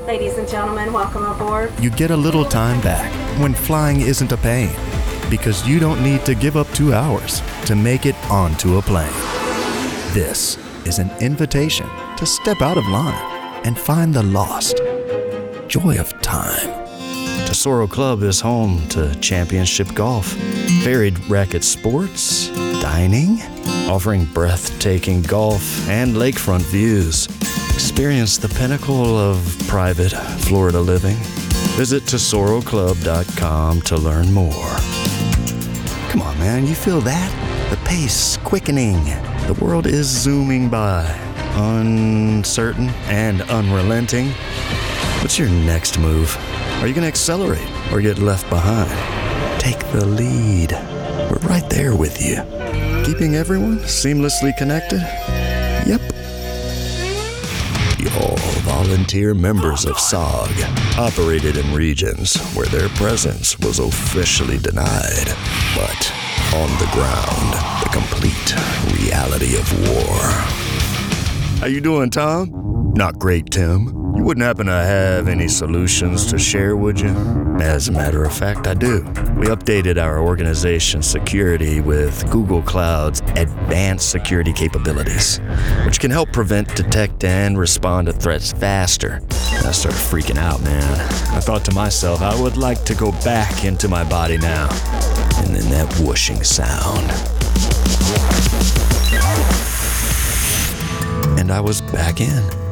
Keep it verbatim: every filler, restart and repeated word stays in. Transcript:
Ladies and gentlemen, welcome aboard. You get a little time back when flying isn't a pain, because you don't need to give up two hours to make it onto a plane. This is an invitation to step out of line and find the lost joy of time. Tesoro Club is home to championship golf, varied racket sports, dining, offering breathtaking golf and lakefront views. Experience the pinnacle of private Florida living. Visit tesoro club dot com to learn more. Come on, man, you feel that? The pace quickening. The world is zooming by, uncertain and unrelenting. What's your next move? Are you going to accelerate or get left behind? Take the lead. We're right there with you. Keeping everyone seamlessly connected? Yep. All volunteer members of S O G operated in regions where their presence was officially denied, but on the ground, the complete reality of war. How you doing, Tom? Not great, Tim. You wouldn't happen to have any solutions to share, would you? As a matter of fact, I do. We updated our organization's security with Google Cloud's advanced security capabilities, which can help prevent, detect, and respond to threats faster. I started freaking out, man. I thought to myself, I would like to go back into my body now. And then that whooshing sound. And I was back in.